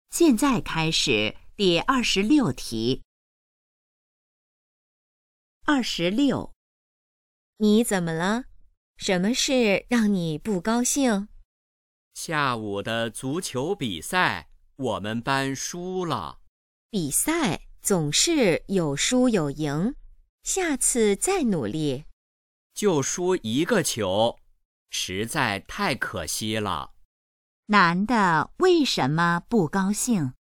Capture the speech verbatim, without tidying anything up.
现在开始第二十六题。二十六， 你怎么了？什么事让你不高兴？ 下午的足球比赛，我们班输了。 比赛总是有输有赢，下次再努力。 就输一个球，实在太可惜了。 男的为什么不高兴？